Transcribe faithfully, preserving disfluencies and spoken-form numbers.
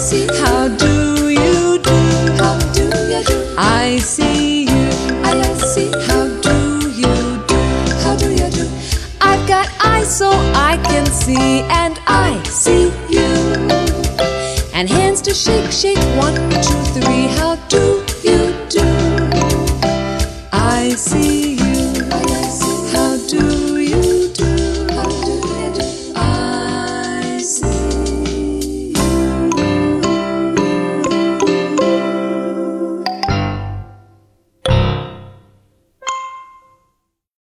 see. How do you do? How do you do? I see you. I, I see. How do you do? How do you do? I've got eyes so I can see, and I see you. And hands to shake, shake, one, two, three. How